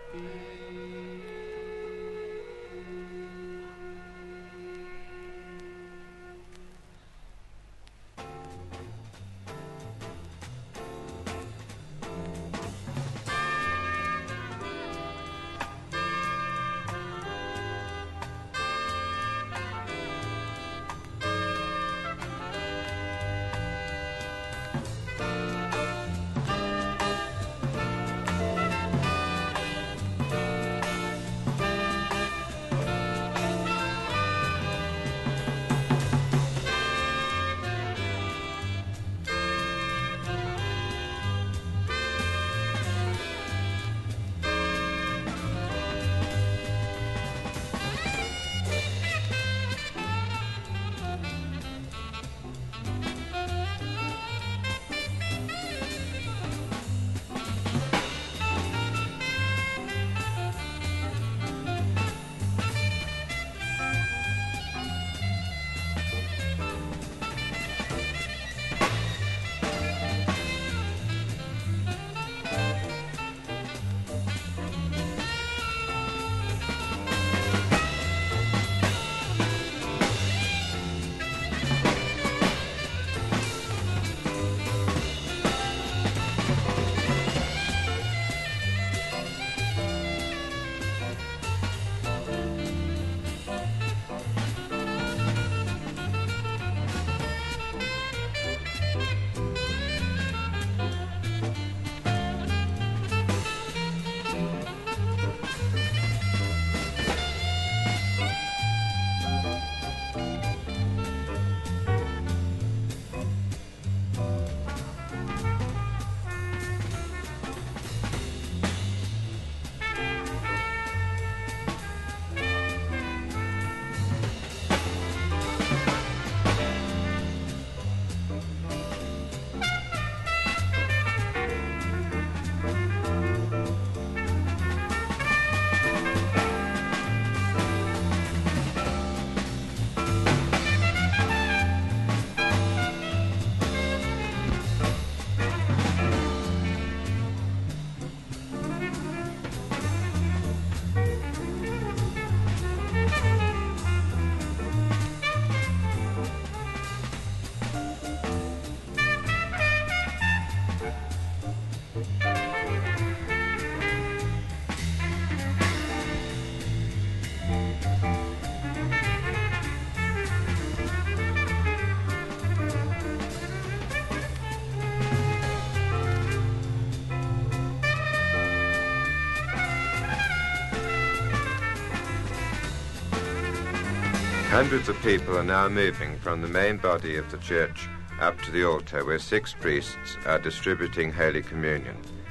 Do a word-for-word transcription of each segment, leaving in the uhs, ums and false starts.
Hundreds of people are now moving from the main body of the church up to the altar where six priests are distributing Holy Communion.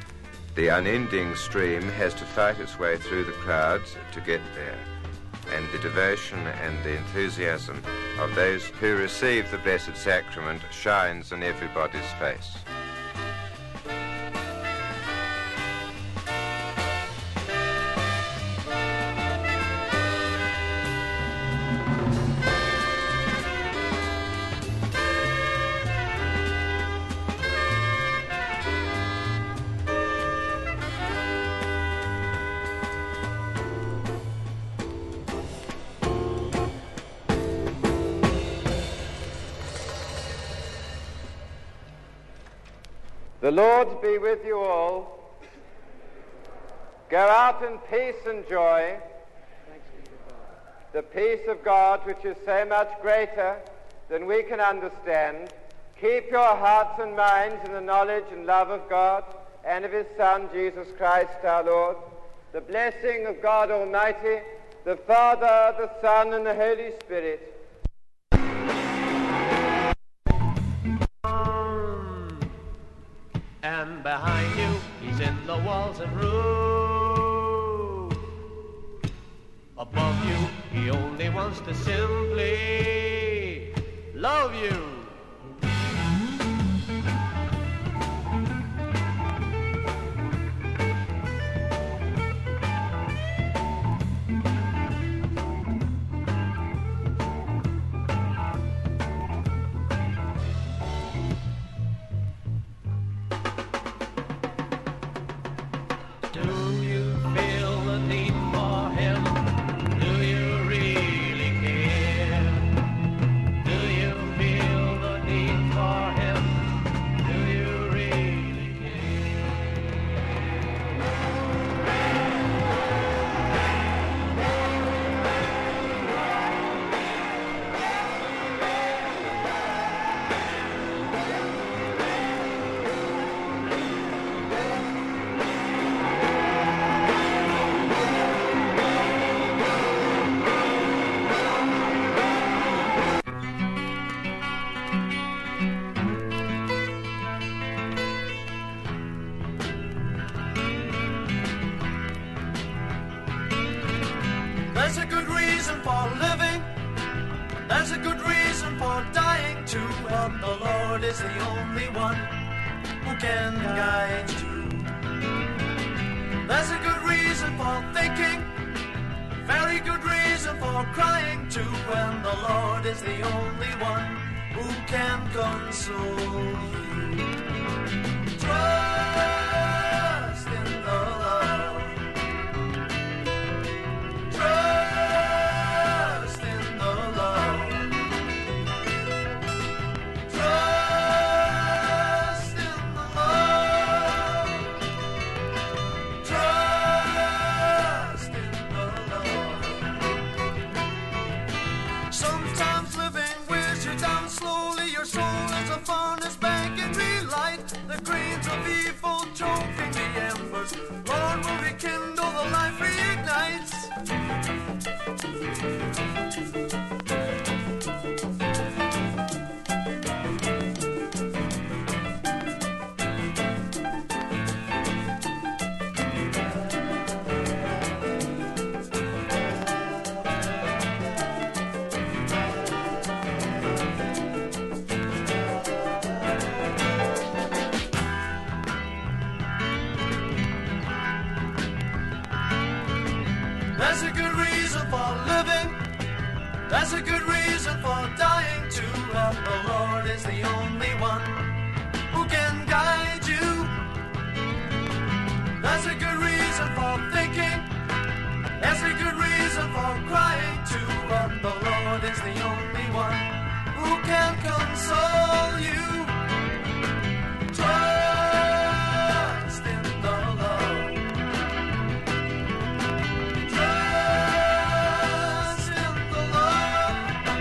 The unending stream has to fight its way through the crowds to get there, and the devotion and the enthusiasm of those who receive the Blessed Sacrament shines in everybody's face. The Lord be with you all. Go out in peace and joy. The peace of God, which is so much greater than we can understand, keep your hearts and minds in the knowledge and love of God and of his Son, Jesus Christ our Lord. The blessing of God Almighty, the Father, the Son, and the Holy Spirit, and behind you, he's in the walls and roof. Above you, he only wants to simply love you. Do you feel reason for living. There's a good reason for dying too. And the Lord is the only one who can guide you. There's a good reason for thinking. Very good reason for crying too. And the Lord is the only one who can console you. Trust in the Lord. Trust in the Lord. Trust in the Lord. Trust in the Lord. Sometimes living wears you down slowly. Your soul is a furnace begging relight. The grains of evil choking the embers. Lord will rekindle, the life reignites. There's a good reason for living. There's a good reason for dying too. And the Lord is the only one who can guide you. There's a good reason for thinking. There's a good reason for crying too. And the Lord is the only one who can console you. Trust in the Lord. Trust in the Lord.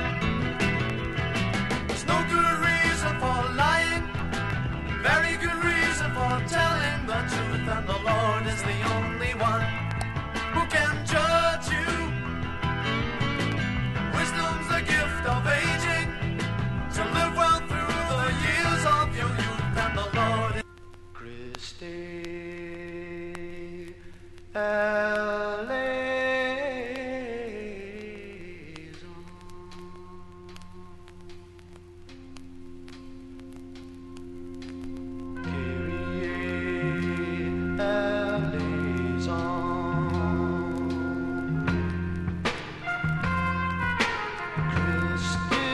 There's no good reason for lying. Very good reason for telling the truth. And the Lord is the only one who can judge you. Wisdom's the gift of aging, to live well through the years of your youth. And the Lord is Christi eleison. Kyrie eleison. Christi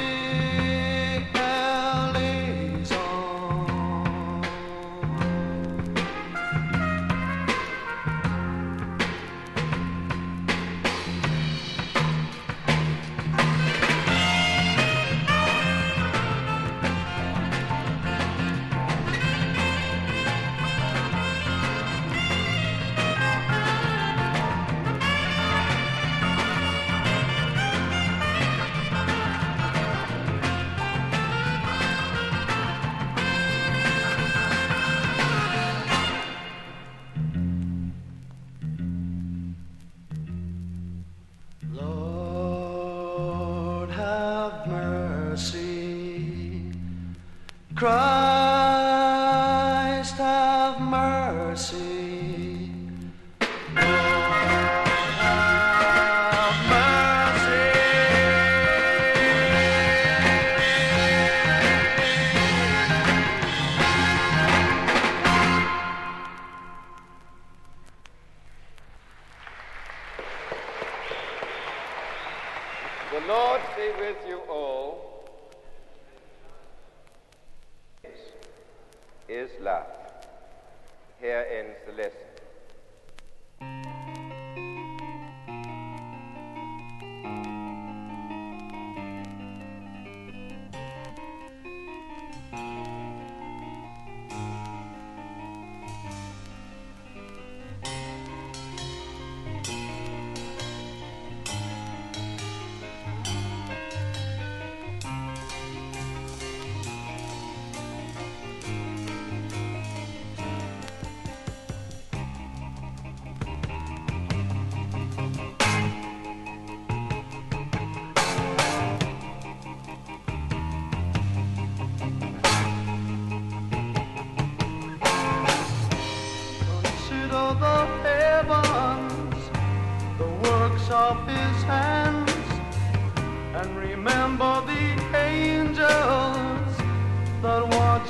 Lord, have mercy. Christ, have mercy. Lord, have mercy. The Lord be with you all. Is love. Here ends the lesson. Consider the heavens, the works of his hands.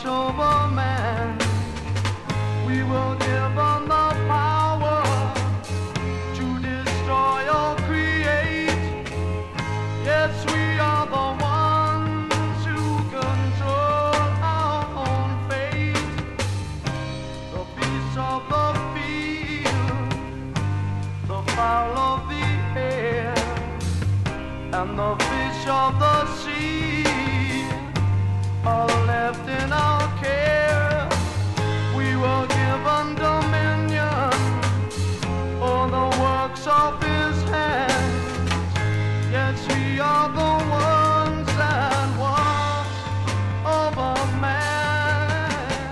watch over man. We will give them the power to destroy or create. Yes, we are the ones who control our own fate. The beasts of the field, the fowl of the air, and the fish of the sea are left in our care. We will give them dominion o'er the works of his hands. Yes, we are the ones that watch over man.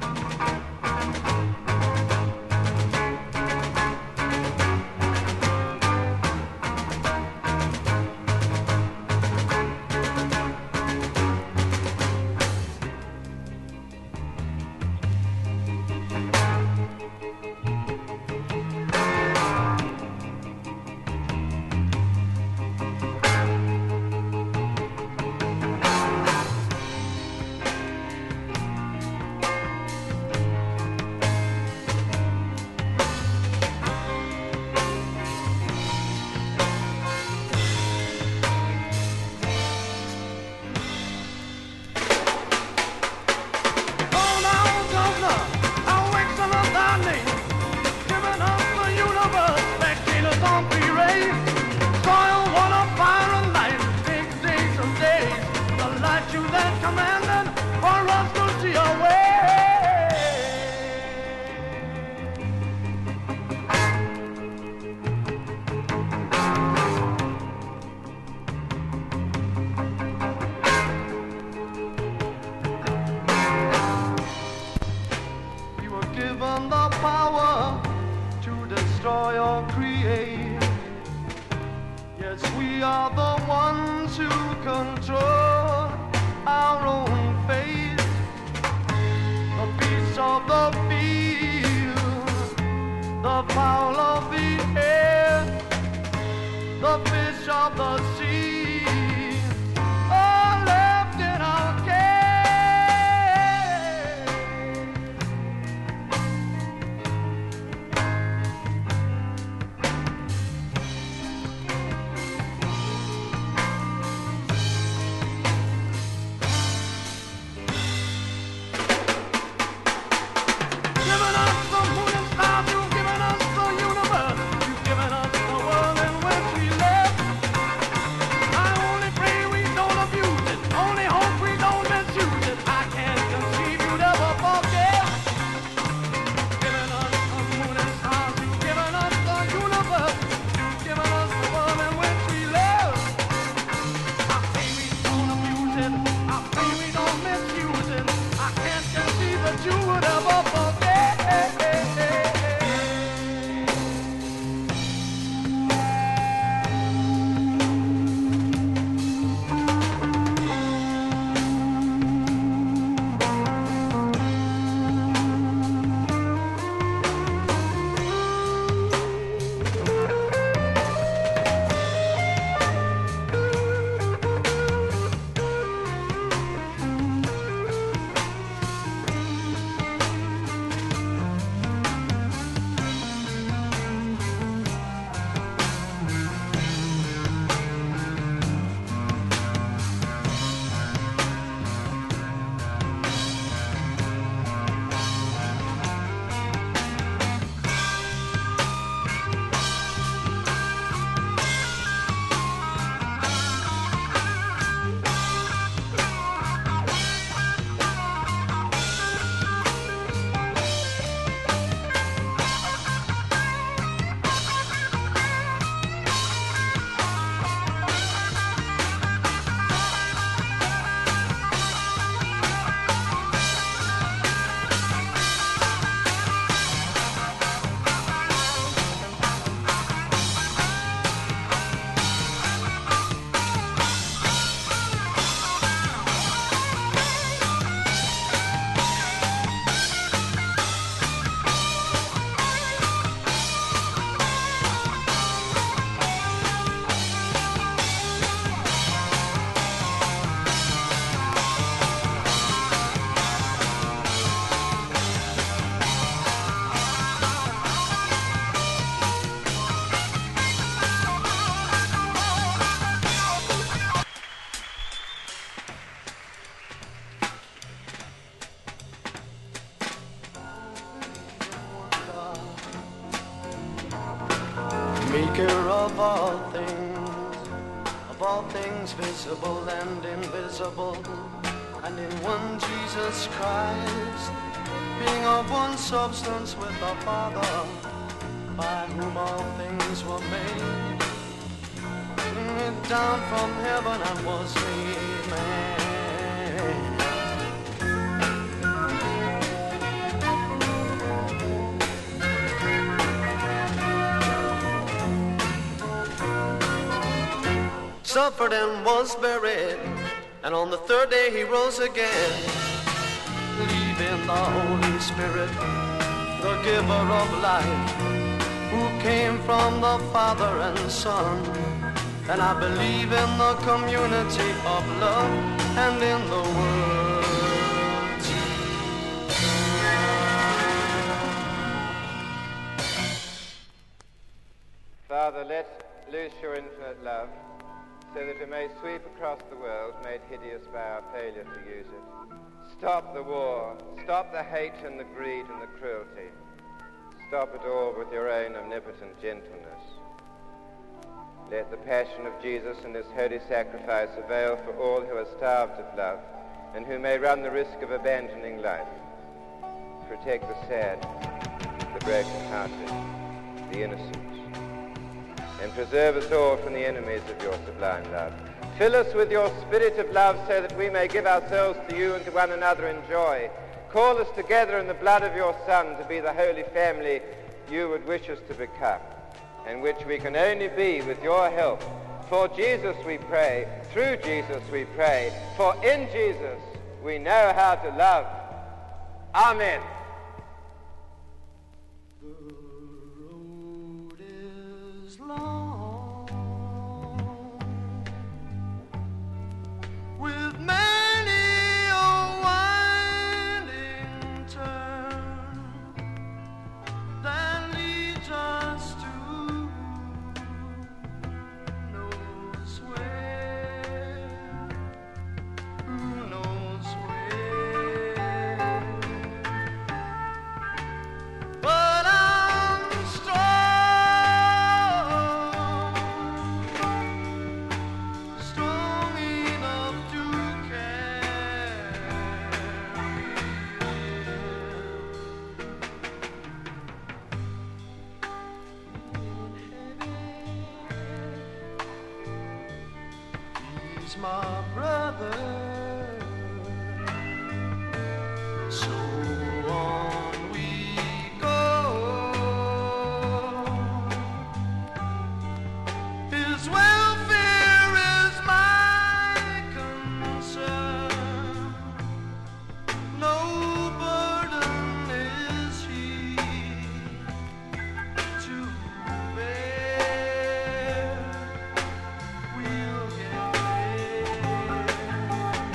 Given the power to destroy or create. Yes, we are the ones who control our own fate. The beasts of the field, the fowl of the air, the fish of the sea are left in our care. Maker of all things, of all things visible and invisible, and in one Jesus Christ, being of one substance with the Father, by whom all things were made, came down from heaven and was made man. Suffered and was buried, and on the third day he rose again, leaving the Holy Spirit, the giver of life, who came from the Father and Son. And I believe in the community of love and in the world. Father, let loose your infinite love, so that it may sweep across the world, made hideous by our failure to use it. Stop the war. Stop the hate and the greed and the cruelty. Stop it all with your own omnipotent gentleness. Let the passion of Jesus and his holy sacrifice avail for all who are starved of love and who may run the risk of abandoning life. Protect the sad, the broken-hearted, the innocent, and preserve us all from the enemies of your sublime love. Fill us with your spirit of love so that we may give ourselves to you and to one another in joy. Call us together in the blood of your Son to be the holy family you would wish us to become, and which we can only be with your help. For Jesus we pray, through Jesus we pray, for in Jesus we know how to love. Amen. With many a winding turn that leads us to knows where, who knows where. But I'm strong, strong enough to he's my brother, so on we go. His welfare is my concern, no burden is he to bear. We'll get there.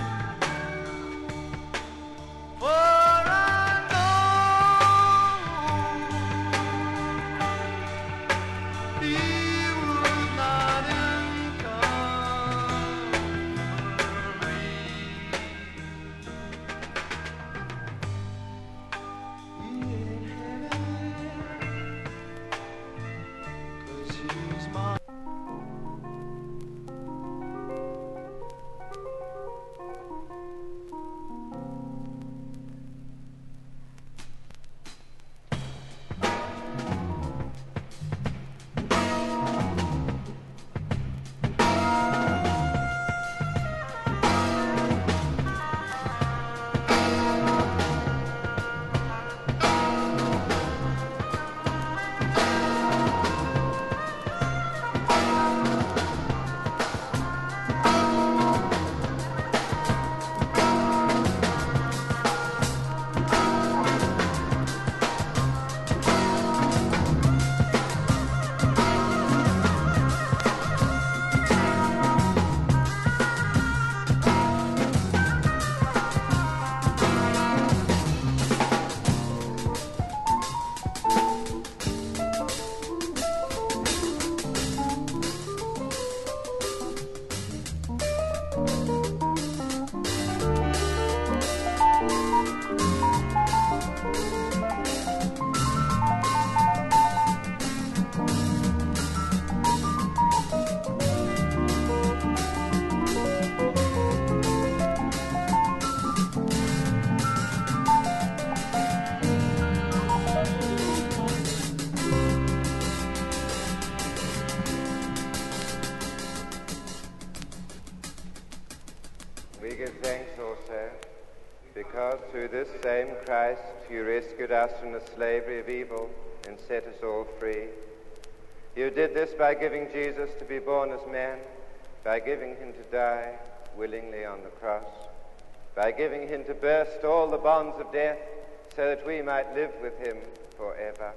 through this same Christ, you rescued us from the slavery of evil and set us all free. You did this by giving Jesus to be born as man, by giving him to die willingly on the cross, by giving him to burst all the bonds of death so that we might live with him forever.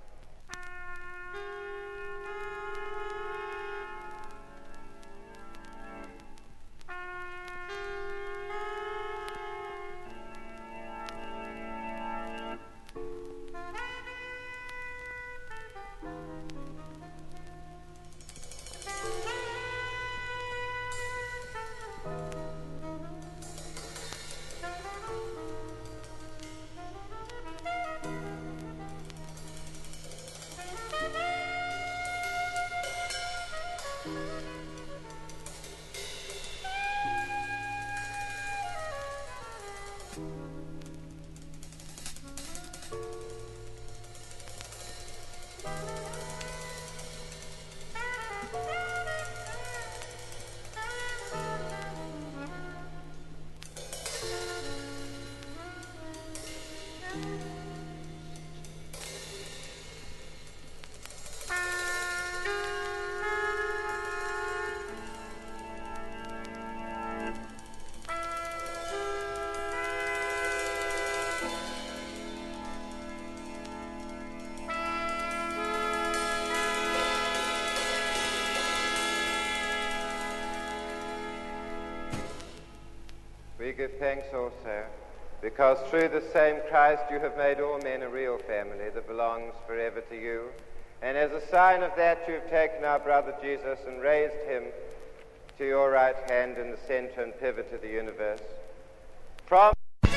We give thanks also, because through the same Christ you have made all men a real family that belongs forever to you. And as a sign of that, you have taken our brother Jesus and raised him to your right hand in the center and pivot of the universe. From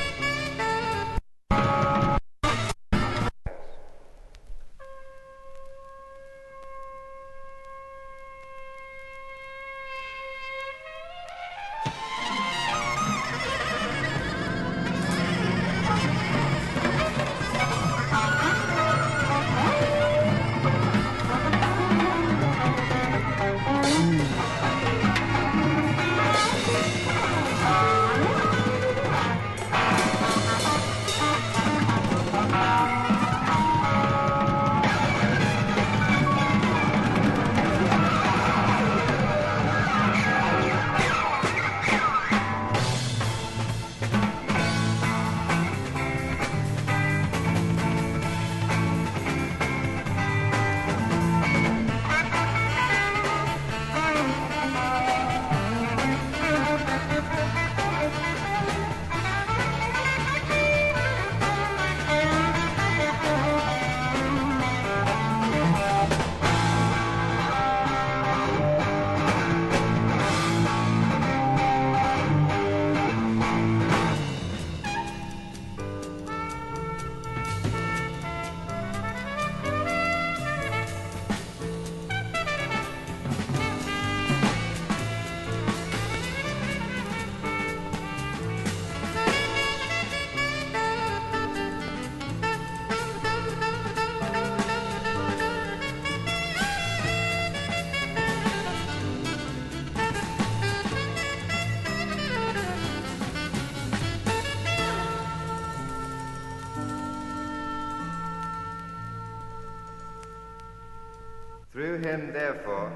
Through him, therefore,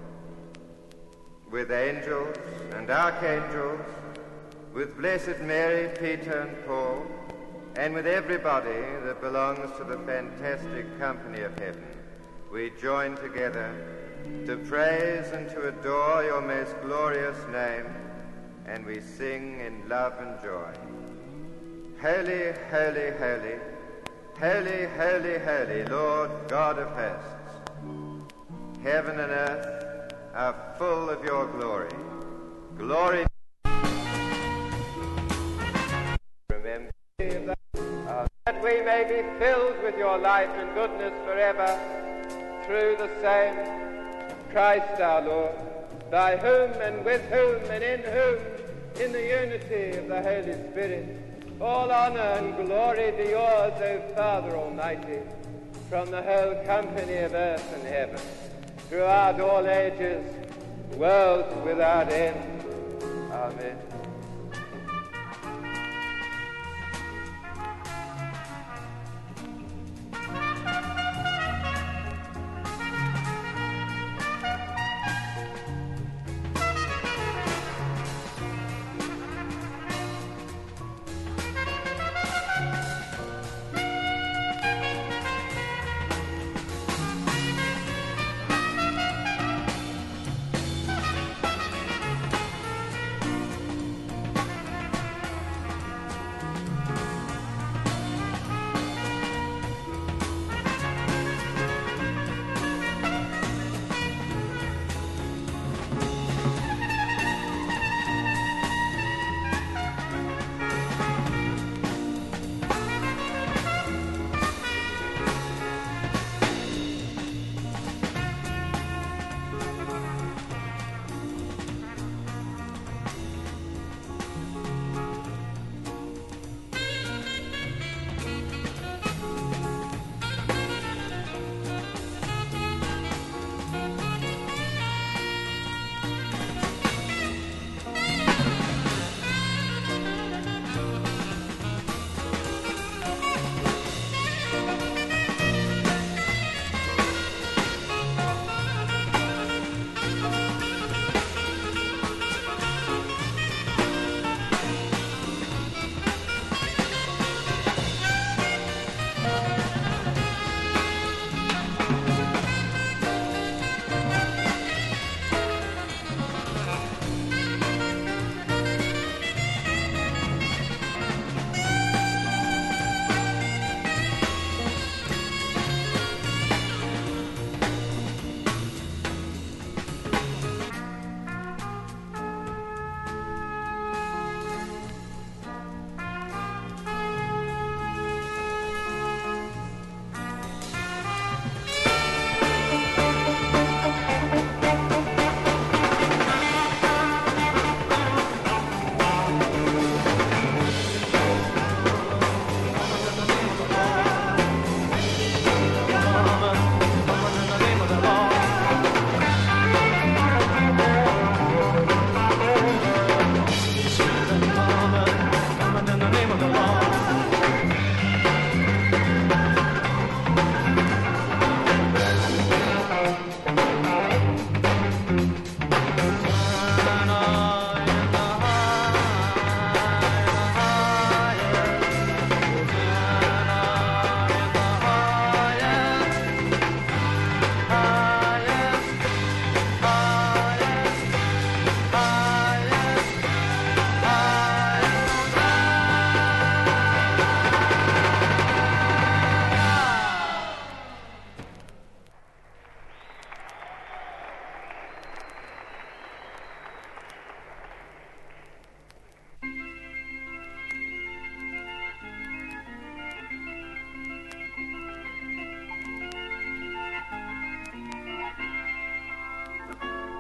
with angels and archangels, with Blessed Mary, Peter and Paul, and with everybody that belongs to the fantastic company of heaven, we join together to praise and to adore your most glorious name, and we sing in love and joy. Holy, holy, holy, holy, holy, holy, Lord God of hosts. Heaven and earth are full of your glory. Glory. Remember that we may be filled with your life and goodness forever through the same Christ our Lord, by whom and with whom and in whom, in the unity of the Holy Spirit, all honor and glory be yours, O Father Almighty, from the whole company of earth and heaven, throughout all ages, world without end. Amen.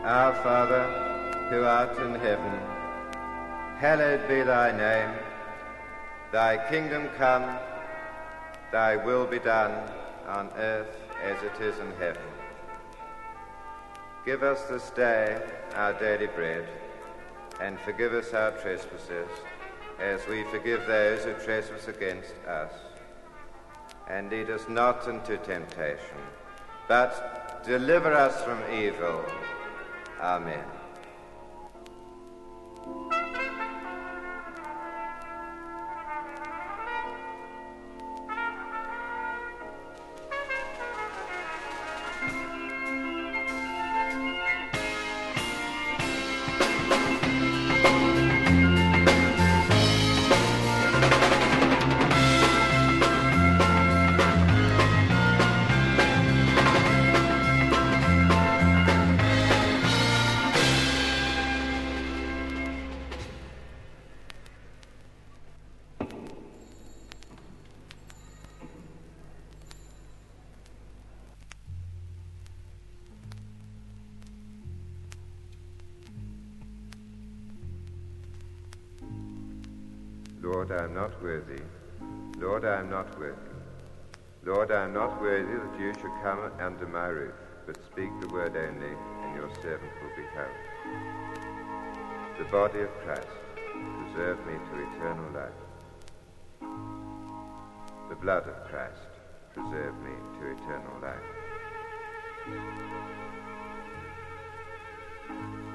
Our Father, who art in heaven, hallowed be thy name. Thy kingdom come, thy will be done on earth as it is in heaven. Give us this day our daily bread, and forgive us our trespasses, as we forgive those who trespass against us. And lead us not into temptation, but deliver us from evil. Amen. Lord, I am not worthy. Lord, I am not worthy. Lord, I am not worthy that you should come under my roof, but speak the word only, and your servant will be healed. The body of Christ, preserve me to eternal life. The blood of Christ, preserve me to eternal life.